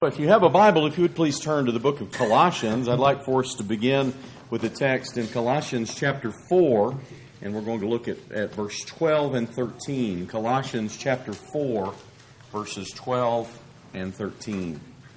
If you have a Bible, if you would please turn to the book of Colossians. I'd like for us to begin with a text in Colossians chapter 4, and we're going to look at verse 12 and 13. Colossians chapter 4, verses 12 and 13.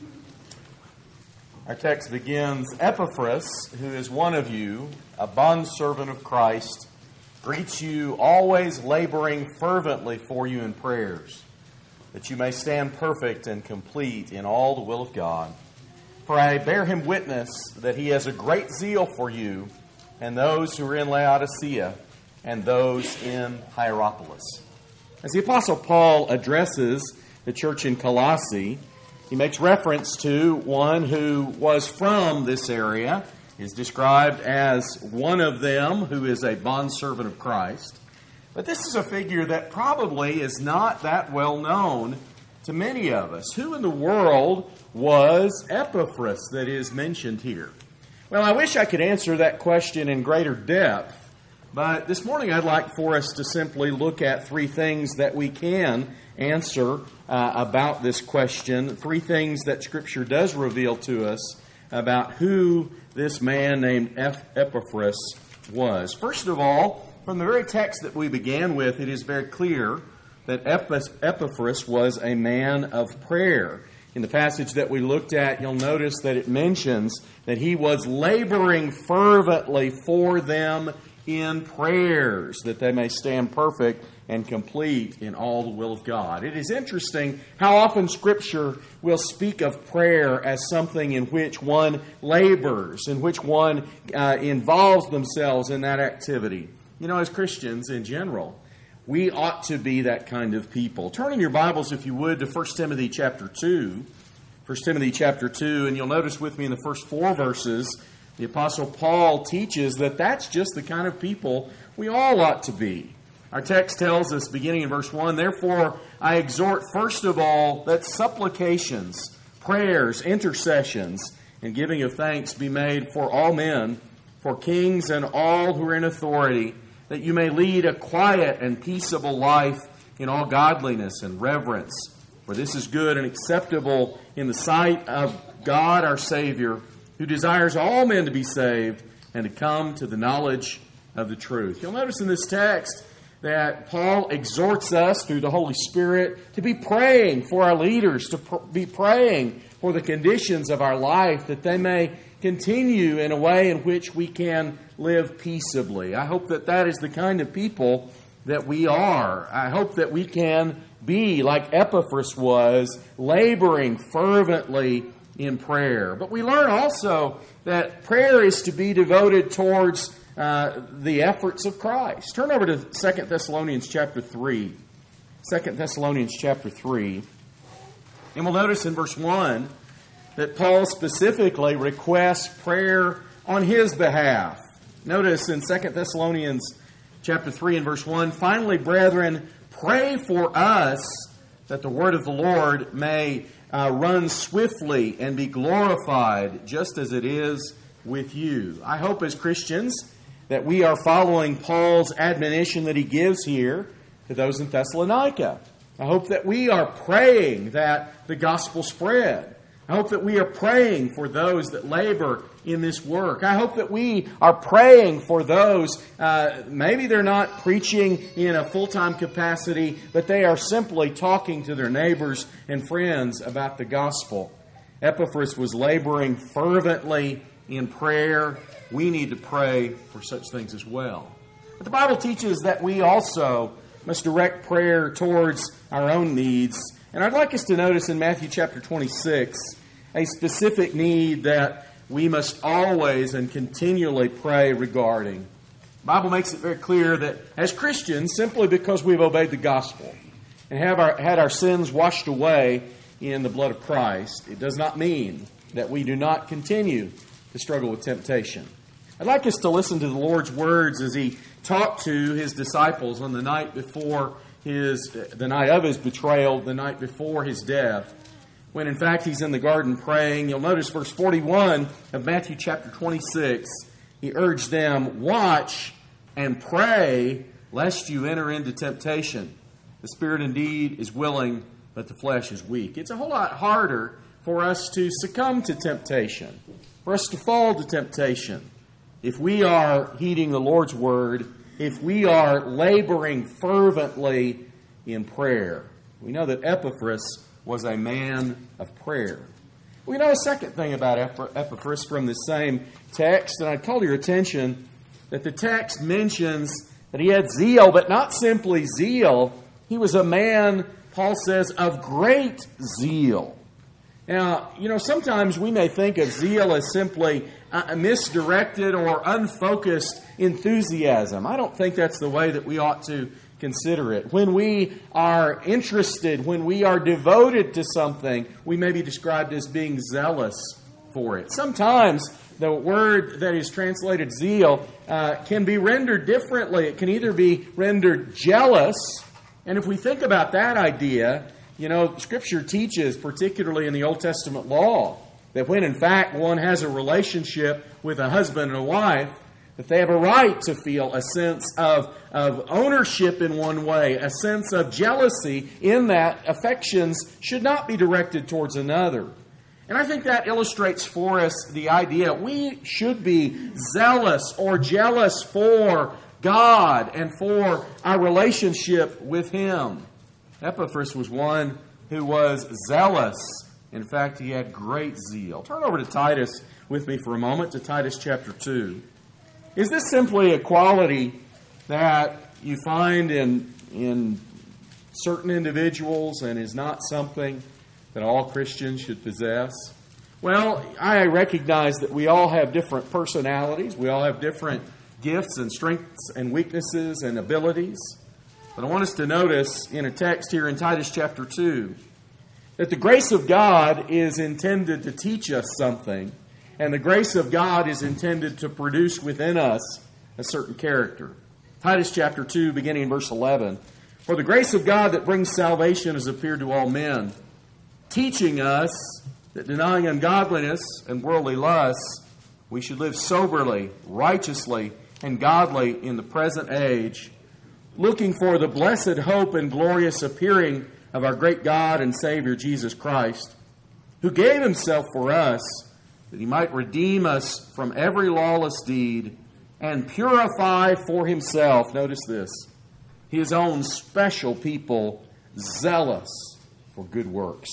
Our text begins, Epaphras, who is one of you, a bondservant of Christ, greets you, always laboring fervently for you in prayers, that you may stand perfect and complete in all the will of God. For I bear him witness that he has a great zeal for you and those who are in Laodicea and those in Hierapolis. As the Apostle Paul addresses the church in Colossae, he makes reference to one who was from this area, is described as one of them who is a bondservant of Christ. But this is a figure that probably is not that well known to many of us. Who in the world was Epaphras that is mentioned here? Well, I wish I could answer that question in greater depth, but this morning I'd like for us to simply look at three things that we can answer about this question, three things that Scripture does reveal to us about who this man named Epaphras was. First of all, from the very text that we began with, it is very clear that Epaphras was a man of prayer. In the passage that we looked at, you'll notice that it mentions that he was laboring fervently for them in prayers, that they may stand perfect and complete in all the will of God. It is interesting how often Scripture will speak of prayer as something in which one labors, in which one involves themselves in that activity. You know, as Christians in general, we ought to be that kind of people. Turn in your Bibles, if you would, to 1 Timothy chapter 2. 1 Timothy chapter 2, and you'll notice with me in the first 4 verses, the Apostle Paul teaches that that's just the kind of people we all ought to be. Our text tells us, beginning in verse 1, Therefore I exhort first of all that supplications, prayers, intercessions, and giving of thanks be made for all men, for kings and all who are in authority, that you may lead a quiet and peaceable life in all godliness and reverence. For this is good and acceptable in the sight of God our Savior, who desires all men to be saved and to come to the knowledge of the truth. You'll notice in this text that Paul exhorts us through the Holy Spirit to be praying for our leaders, to be praying for the conditions of our life, that they may continue in a way in which we can live peaceably. I hope that that is the kind of people that we are. I hope that we can be like Epaphras was, laboring fervently in prayer. But we learn also that prayer is to be devoted towards the efforts of Christ. Turn over to 2 Thessalonians chapter 3. 2 Thessalonians chapter 3. And we'll notice in verse 1 that Paul specifically requests prayer on his behalf. Notice in 2 Thessalonians chapter 3 and verse 1, Finally, brethren, pray for us that the word of the Lord may run swiftly and be glorified, just as it is with you. I hope as Christians that we are following Paul's admonition that he gives here to those in Thessalonica. I hope that we are praying that the gospel spread. I hope that we are praying for those that labor in this work. I hope that we are praying for those, maybe they're not preaching in a full-time capacity, but they are simply talking to their neighbors and friends about the gospel. Epaphras was laboring fervently in prayer. We need to pray for such things as well. But the Bible teaches that we also must direct prayer towards our own needs. And I'd like us to notice in Matthew chapter 26 a specific need that we must always and continually pray regarding. The Bible makes it very clear that as Christians, simply because we've obeyed the gospel and had our sins washed away in the blood of Christ, it does not mean that we do not continue to struggle with temptation. I'd like us to listen to the Lord's words as He talked to His disciples on the night before the night of His betrayal, the night before His death, when in fact He's in the garden praying. You'll notice verse 41 of Matthew chapter 26. He urged them, Watch and pray, lest you enter into temptation. The spirit indeed is willing, but the flesh is weak. It's a whole lot harder for us to succumb to temptation, for us to fall to temptation. If we are heeding the Lord's word, if we are laboring fervently in prayer. We know that Epaphras was a man of prayer. We know a second thing about Epaphras from the same text, and I'd call your attention that the text mentions that he had zeal, but not simply zeal. He was a man, Paul says, of great zeal. Now, sometimes we may think of zeal as simply a misdirected or unfocused enthusiasm. I don't think that's the way that we ought to consider it. When we are interested, when we are devoted to something, we may be described as being zealous for it. Sometimes the word that is translated zeal can be rendered differently. It can either be rendered jealous, and if we think about that idea, Scripture teaches, particularly in the Old Testament law, that when in fact one has a relationship with a husband and a wife, that they have a right to feel a sense of ownership in one way, a sense of jealousy in that affections should not be directed towards another. And I think that illustrates for us the idea we should be zealous or jealous for God and for our relationship with Him. Epaphras was one who was zealous. In fact, he had great zeal. Turn over to Titus with me for a moment, to Titus chapter 2. Is this simply a quality that you find in certain individuals and is not something that all Christians should possess? Well, I recognize that we all have different personalities. We all have different gifts and strengths and weaknesses and abilities. But I want us to notice in a text here in Titus chapter 2 that the grace of God is intended to teach us something, and the grace of God is intended to produce within us a certain character. Titus chapter 2, beginning in verse 11. For the grace of God that brings salvation has appeared to all men, teaching us that denying ungodliness and worldly lusts, we should live soberly, righteously, and godly in the present age, looking for the blessed hope and glorious appearing of our great God and Savior Jesus Christ, who gave Himself for us, that He might redeem us from every lawless deed and purify for Himself, notice this, His own special people, zealous for good works.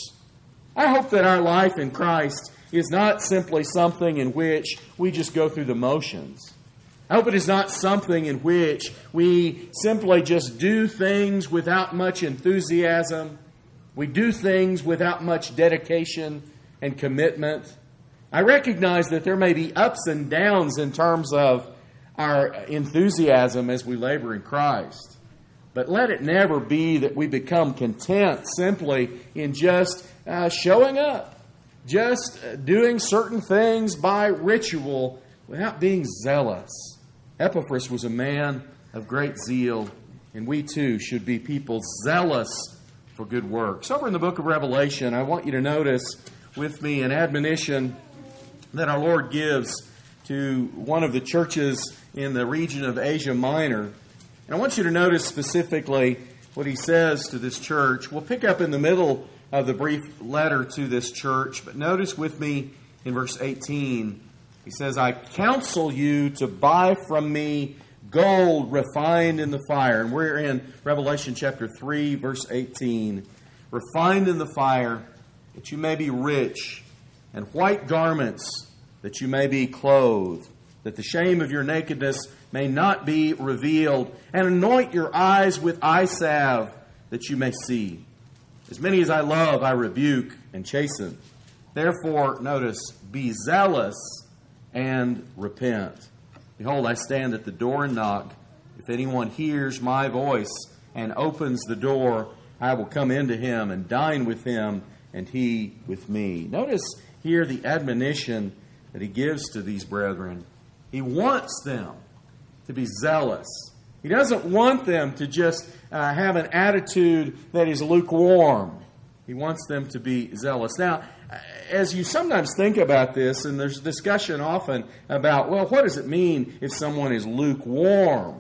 I hope that our life in Christ is not simply something in which we just go through the motions. I hope it is not something in which we simply just do things without much enthusiasm. We do things without much dedication and commitment. I recognize that there may be ups and downs in terms of our enthusiasm as we labor in Christ. But let it never be that we become content simply in just showing up, just doing certain things by ritual without being zealous. Epaphras was a man of great zeal, and we too should be people zealous for good works. Over in the book of Revelation, I want you to notice with me an admonition that our Lord gives to one of the churches in the region of Asia Minor. And I want you to notice specifically what he says to this church. We'll pick up in the middle of the brief letter to this church, but notice with me in verse 18, he says, I counsel you to buy from me gold refined in the fire. And we're in Revelation chapter 3, verse 18. Refined in the fire, that you may be rich, and white garments, that you may be clothed, that the shame of your nakedness may not be revealed, and anoint your eyes with eye salve, that you may see. As many as I love, I rebuke and chasten. Therefore, notice, be zealous and repent. Behold, I stand at the door and knock. If anyone hears my voice and opens the door, I will come into him and dine with him, and he with me. Notice here the admonition that he gives to these brethren. He wants them to be zealous. He doesn't want them to just have an attitude that is lukewarm. He wants them to be zealous. Now, as you sometimes think about this, and there's discussion often about, well, what does it mean if someone is lukewarm?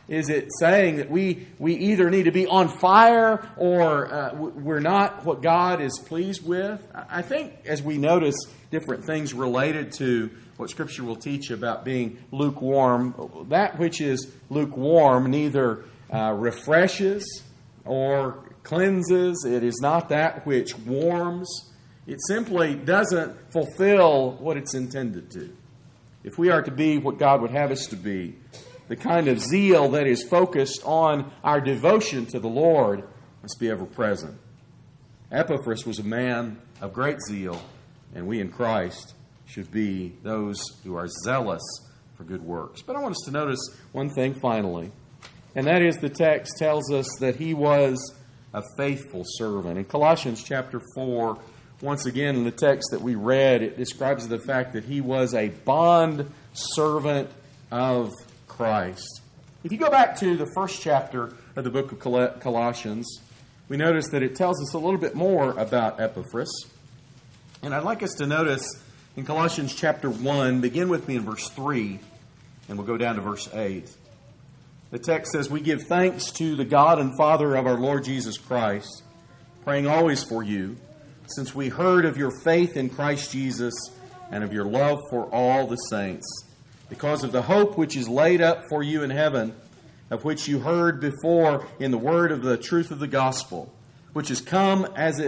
Is it saying that we either need to be on fire or we're not what God is pleased with? I think as we notice different things related to what Scripture will teach about being lukewarm, that which is lukewarm neither refreshes or cleanses. It is not that which warms. It simply doesn't fulfill what it's intended to. If we are to be what God would have us to be, the kind of zeal that is focused on our devotion to the Lord must be ever present. Epaphras was a man of great zeal, and we in Christ should be those who are zealous for good works. But I want us to notice one thing finally, and that is the text tells us that he was a faithful servant. In Colossians chapter 4, once again in the text that we read, it describes the fact that he was a bond servant of Christ. If you go back to the first chapter of the book of Colossians, we notice that it tells us a little bit more about Epaphras. And I'd like us to notice in Colossians chapter 1, begin with me in verse 3, and we'll go down to verse 8. The text says, "We give thanks to the God and Father of our Lord Jesus Christ, praying always for you, since we heard of your faith in Christ Jesus and of your love for all the saints, because of the hope which is laid up for you in heaven, of which you heard before in the word of the truth of the gospel, which has come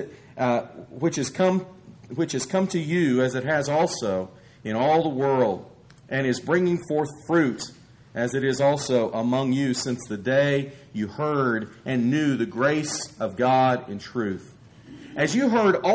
to you as it has also in all the world, and is bringing forth fruit, as it is also among you since the day you heard and knew the grace of God in truth. As you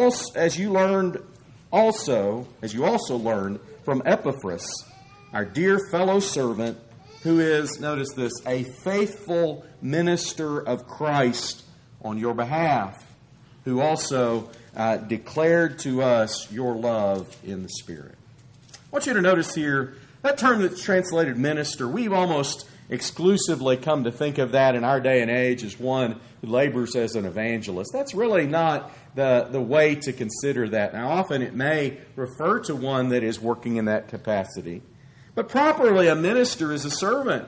also learned from Epaphras, our dear fellow servant, who is, notice this, a faithful minister of Christ on your behalf, who also declared to us your love in the Spirit." I want you to notice here, that term that's translated minister, we've almost exclusively come to think of that in our day and age as one who labors as an evangelist. That's really not the way to consider that. Now, often it may refer to one that is working in that capacity. But properly, a minister is a servant.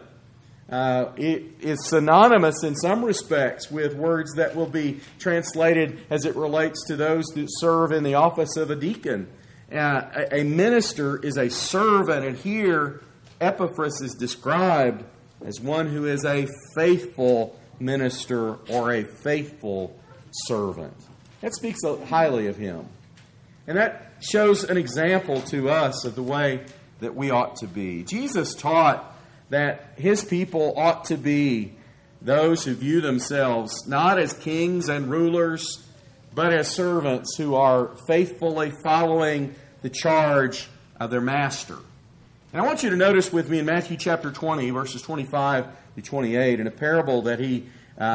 It is synonymous in some respects with words that will be translated as it relates to those that serve in the office of a deacon. A minister is a servant, and here Epaphras is described as one who is a faithful minister or a faithful servant. That speaks highly of him. And that shows an example to us of the way that we ought to be. Jesus taught that his people ought to be those who view themselves not as kings and rulers, but as servants who are faithfully following the charge of their master. And I want you to notice with me in Matthew chapter 20, verses 25 to 28, in a parable that he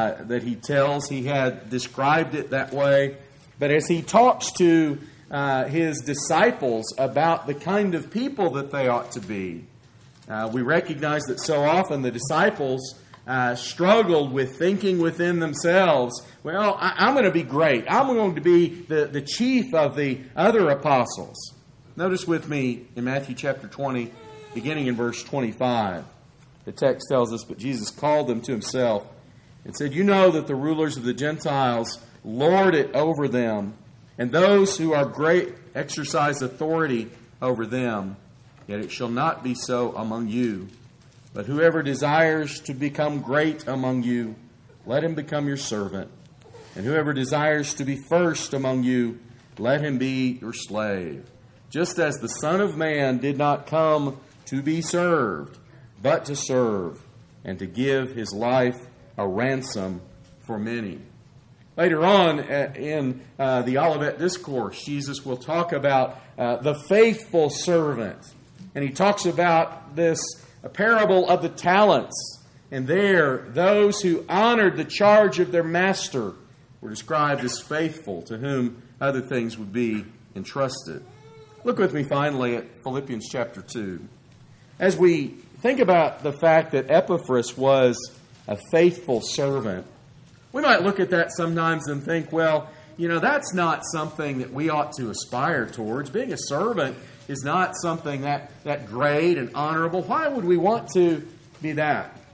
tells, he had described it that way. But as he talks to his disciples about the kind of people that they ought to be, we recognize that so often the disciples struggled with thinking within themselves, well, I'm going to be great. I'm going to be the chief of the other apostles. Notice with me in Matthew chapter 20, beginning in verse 25. The text tells us, "But Jesus called them to himself and said, 'You know that the rulers of the Gentiles lord it over them, and those who are great exercise authority over them. Yet it shall not be so among you. But whoever desires to become great among you, let him become your servant. And whoever desires to be first among you, let him be your slave. Just as the Son of Man did not come to be served, but to serve, and to give his life a ransom for many.'" Later on in the Olivet Discourse, Jesus will talk about the faithful servant. And he talks about this parable of the talents. And there, those who honored the charge of their master were described as faithful, to whom other things would be entrusted. Look with me finally at Philippians chapter 2. As we think about the fact that Epaphras was a faithful servant, we might look at that sometimes and think, well, that's not something that we ought to aspire towards. Being a servant is not something that great and honorable. Why would we want to be that?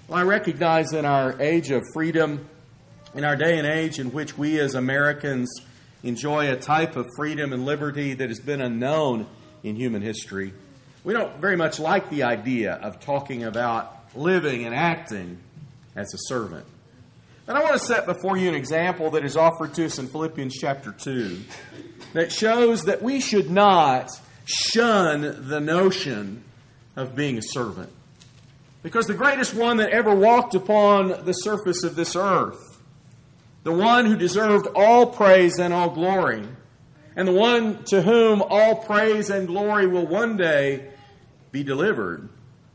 Well, I recognize in our age of freedom, in our day and age in which we as Americans enjoy a type of freedom and liberty that has been unknown in human history, we don't very much like the idea of talking about living and acting as a servant. And I want to set before you an example that is offered to us in Philippians chapter 2 that shows that we should not shun the notion of being a servant. Because the greatest one that ever walked upon the surface of this earth, the one who deserved all praise and all glory, and the one to whom all praise and glory will one day be delivered,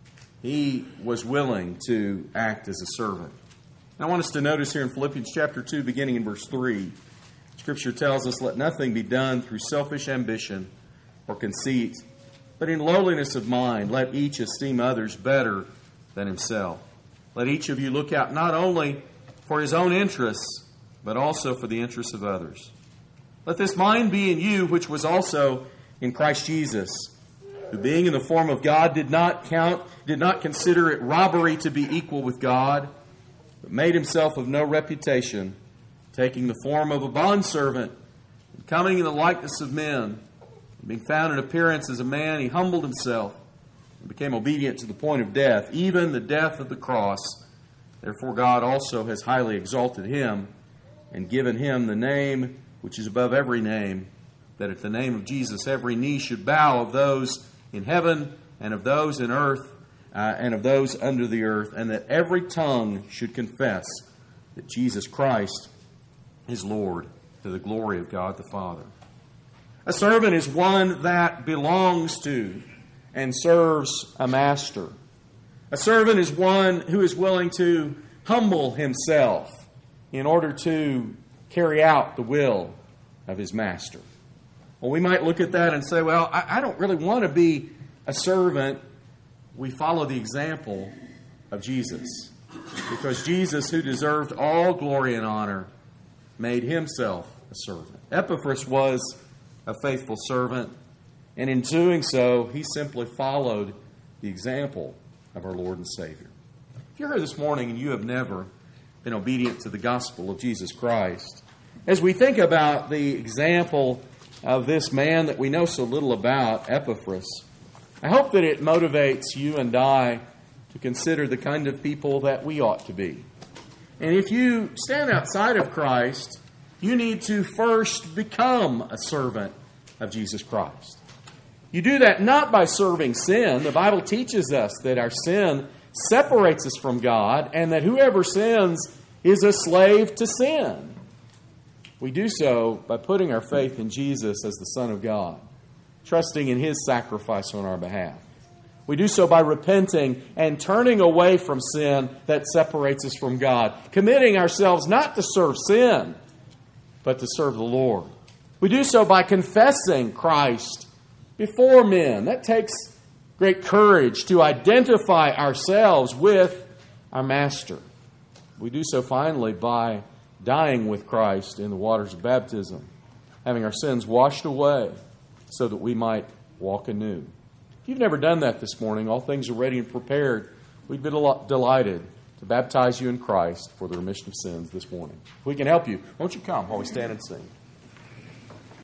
he was willing to act as a servant. I want us to notice here in Philippians chapter 2, beginning in verse 3, Scripture tells us, "Let nothing be done through selfish ambition or conceit, but in lowliness of mind, let each esteem others better than himself. Let each of you look out not only for his own interests, but also for the interests of others. Let this mind be in you, which was also in Christ Jesus, who being in the form of God did not consider it robbery to be equal with God, but made himself of no reputation, taking the form of a bondservant, and coming in the likeness of men, and being found in appearance as a man, he humbled himself, and became obedient to the point of death, even the death of the cross. Therefore God also has highly exalted him, and given him the name which is above every name, that at the name of Jesus every knee should bow, of those in heaven, and of those in earth, and of those under the earth, and that every tongue should confess that Jesus Christ is Lord, to the glory of God the Father." A servant is one that belongs to and serves a master. A servant is one who is willing to humble himself in order to carry out the will of his master. Well, we might look at that and say, well, I don't really want to be a servant. We follow the example of Jesus, because Jesus, who deserved all glory and honor, made himself a servant. Epaphras was a faithful servant, and in doing so, he simply followed the example of our Lord and Savior. If you're here this morning and you have never been obedient to the gospel of Jesus Christ, as we think about the example of this man that we know so little about, Epaphras, I hope that it motivates you and I to consider the kind of people that we ought to be. And if you stand outside of Christ, you need to first become a servant of Jesus Christ. You do that not by serving sin. The Bible teaches us that our sin separates us from God, and that whoever sins is a slave to sin. We do so by putting our faith in Jesus as the Son of God, trusting in his sacrifice on our behalf. We do so by repenting and turning away from sin that separates us from God, committing ourselves not to serve sin, but to serve the Lord. We do so by confessing Christ before men. That takes great courage to identify ourselves with our Master. We do so finally by dying with Christ in the waters of baptism, having our sins washed away so that we might walk anew. If you've never done that this morning, all things are ready and prepared. We'd be delighted to baptize you in Christ for the remission of sins this morning. If we can help you, won't you come while we stand and sing?